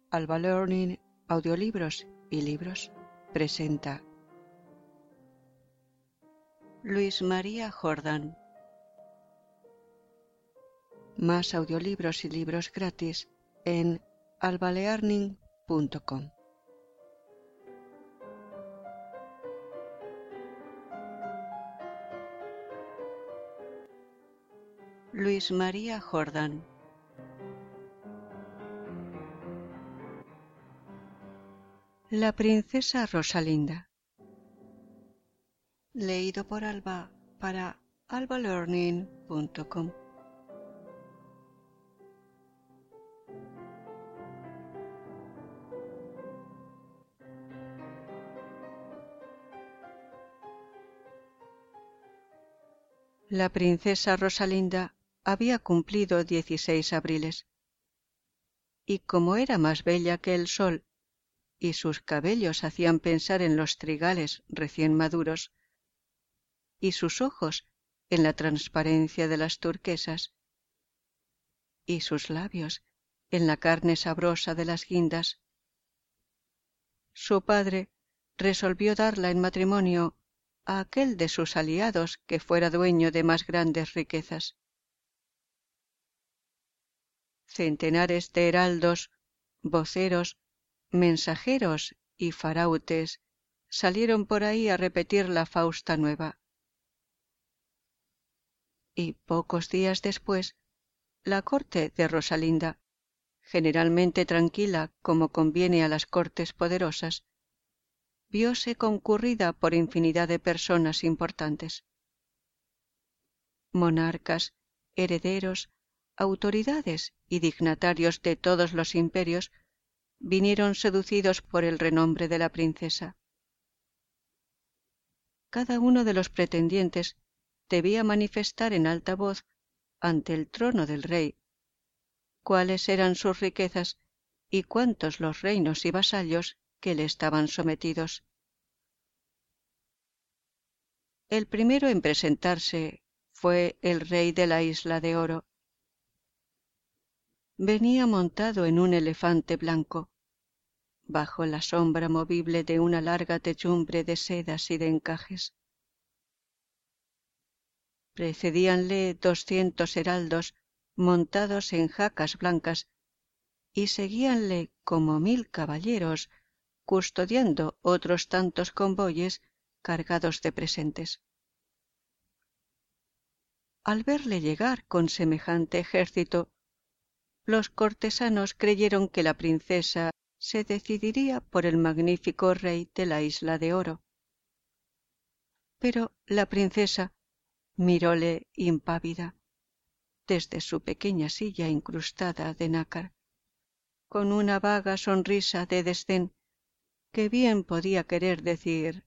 Alba Learning, audiolibros y libros, presenta Luis María Jordán. Más audiolibros y libros gratis en albalearning.com. Luis María Jordán. La princesa Rosalinda. Leído por Alba para albalearning.com. La princesa Rosalinda había cumplido 16 abriles, y como era más bella que el sol, y sus cabellos hacían pensar en los trigales recién maduros, y sus ojos en la transparencia de las turquesas, y sus labios en la carne sabrosa de las guindas, su padre resolvió darla en matrimonio a aquel de sus aliados que fuera dueño de más grandes riquezas. Centenares de heraldos, voceros, mensajeros y farautes salieron por ahí a repetir la fausta nueva. Y pocos días después, la corte de Rosalinda, generalmente tranquila como conviene a las cortes poderosas, vióse concurrida por infinidad de personas importantes. Monarcas, herederos, autoridades y dignatarios de todos los imperios vinieron seducidos por el renombre de la princesa. Cada uno de los pretendientes debía manifestar en alta voz ante el trono del rey cuáles eran sus riquezas y cuántos los reinos y vasallos que le estaban sometidos. El primero en presentarse fue el rey de la Isla de Oro. Venía montado en un elefante blanco, bajo la sombra movible de una larga techumbre de sedas y de encajes. Precedíanle 200 heraldos montados en jacas blancas y seguíanle como 1000 caballeros custodiando otros tantos convoyes cargados de presentes. Al verle llegar con semejante ejército, los cortesanos creyeron que la princesa se decidiría por el magnífico rey de la Isla de Oro. Pero la princesa miróle impávida desde su pequeña silla incrustada de nácar, con una vaga sonrisa de desdén que bien podía querer decir: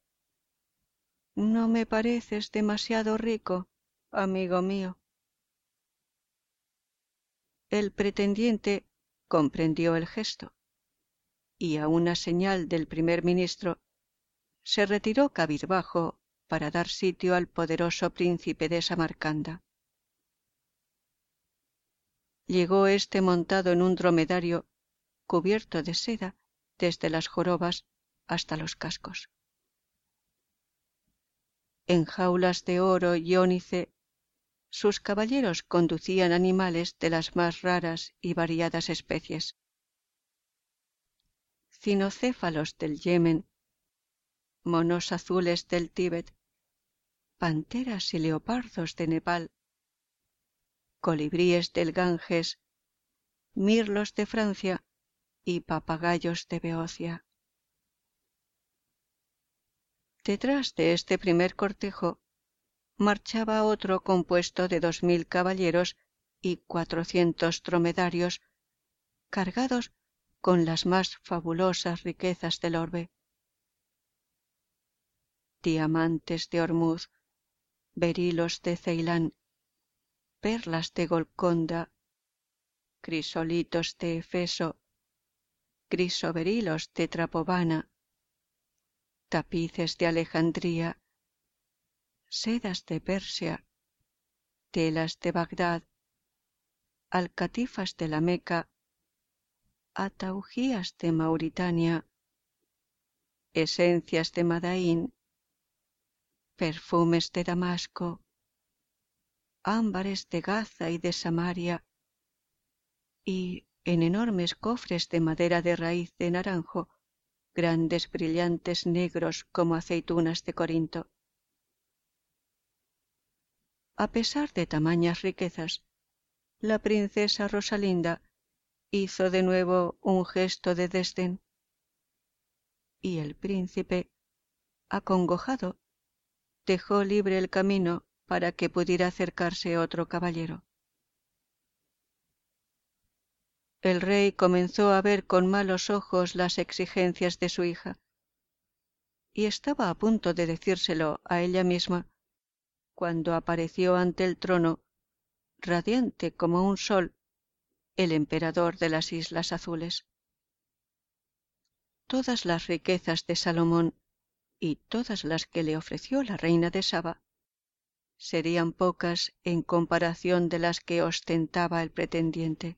«No me pareces demasiado rico, amigo mío». El pretendiente comprendió el gesto, y a una señal del primer ministro se retiró cabizbajo para dar sitio al poderoso príncipe de Samarcanda. Llegó éste montado en un dromedario cubierto de seda desde las jorobas hasta los cascos. En jaulas de oro y ónice, sus caballeros conducían animales de las más raras y variadas especies: cinocéfalos del Yemen, monos azules del Tíbet, panteras y leopardos de Nepal, colibríes del Ganges, mirlos de Francia y papagayos de Beocia. Detrás de este primer cortejo marchaba otro compuesto de 2000 caballeros y 400 dromedarios cargados con las más fabulosas riquezas del orbe: diamantes de Ormuz, berilos de Ceilán, perlas de Golconda, crisolitos de Efeso, crisoberilos de Trapovana, tapices de Alejandría, sedas de Persia, telas de Bagdad, alcatifas de la Meca, ataujías de Mauritania, esencias de Madaín, perfumes de Damasco, ámbares de Gaza y de Samaria, y en enormes cofres de madera de raíz de naranjo, grandes brillantes negros como aceitunas de Corinto. A pesar de tamañas riquezas, la princesa Rosalinda hizo de nuevo un gesto de desdén, y el príncipe, acongojado, dejó libre el camino para que pudiera acercarse otro caballero. El rey comenzó a ver con malos ojos las exigencias de su hija, y estaba a punto de decírselo a ella misma, cuando apareció ante el trono, radiante como un sol, el emperador de las Islas Azules. Todas las riquezas de Salomón y todas las que le ofreció la reina de Saba serían pocas en comparación de las que ostentaba el pretendiente.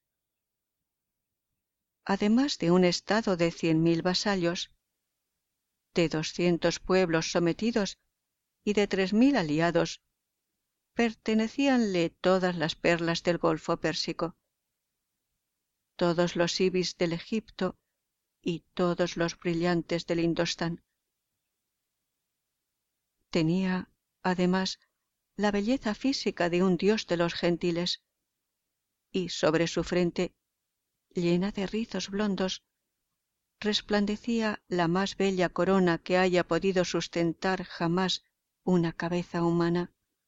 Además de un estado de 100.000 vasallos, de 200 pueblos sometidos y de 3.000 aliados, pertenecíanle todas las perlas del Golfo Pérsico, todos los ibis del Egipto y todos los brillantes del Indostán. Tenía, además, la belleza física de un dios de los gentiles, y sobre su frente, llena de rizos blondos, resplandecía la más bella corona que haya podido sustentar jamás una cabeza humana.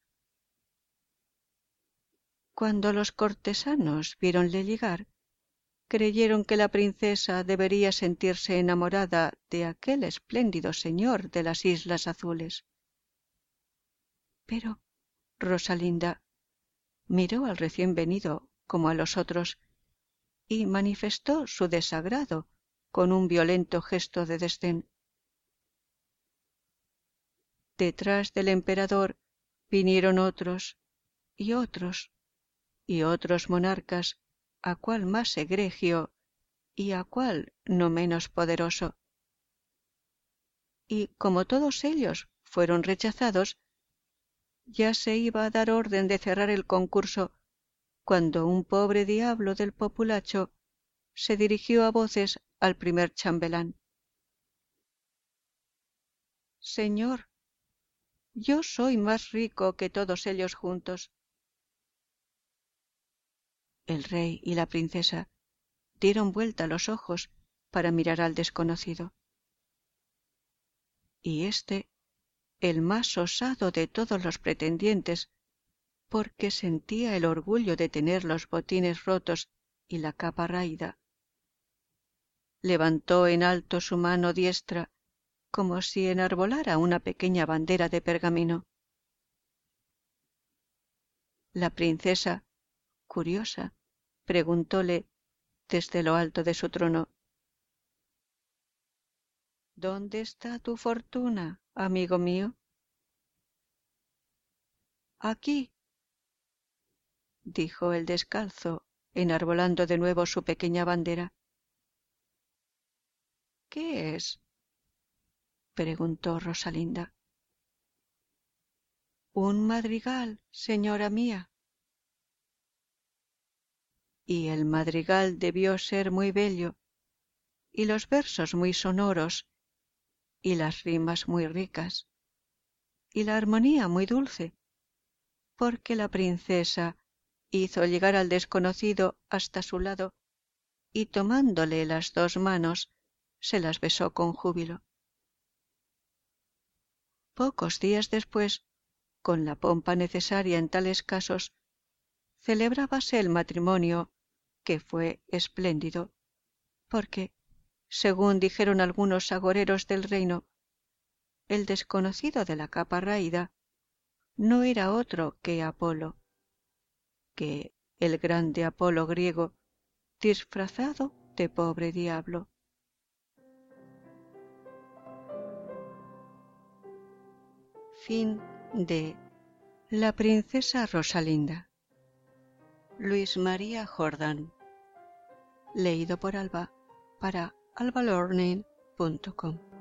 Cuando los cortesanos viéronle llegar, creyeron que la princesa debería sentirse enamorada de aquel espléndido señor de las Islas Azules. Pero Rosalinda miró al recién venido como a los otros y manifestó su desagrado con un violento gesto de desdén. Detrás del emperador vinieron otros y otros y otros monarcas, a cual más egregio y a cual no menos poderoso. Y como todos ellos fueron rechazados, ya se iba a dar orden de cerrar el concurso, cuando un pobre diablo del populacho se dirigió a voces al primer chambelán. «Señor, yo soy más rico que todos ellos juntos». El rey y la princesa dieron vuelta los ojos para mirar al desconocido. Y éste, el más osado de todos los pretendientes, porque sentía el orgullo de tener los botines rotos y la capa raída, levantó en alto su mano diestra como si enarbolara una pequeña bandera de pergamino. La princesa, curiosa, preguntóle desde lo alto de su trono: «¿Dónde está tu fortuna, amigo mío?» «Aquí», dijo el descalzo, enarbolando de nuevo su pequeña bandera. «¿Qué es?», preguntó Rosalinda. «Un madrigal, señora mía». Y el madrigal debió ser muy bello, y los versos muy sonoros, y las rimas muy ricas, y la armonía muy dulce, porque la princesa hizo llegar al desconocido hasta su lado, y tomándole las dos manos, se las besó con júbilo. Pocos días después, con la pompa necesaria en tales casos, celebrábase el matrimonio, que fue espléndido, porque, según dijeron algunos agoreros del reino, el desconocido de la capa raída no era otro que Apolo, que el grande Apolo griego, disfrazado de pobre diablo. Fin de La princesa Rosalinda. Luis María Jordán. leído por Alba para albalearning.com.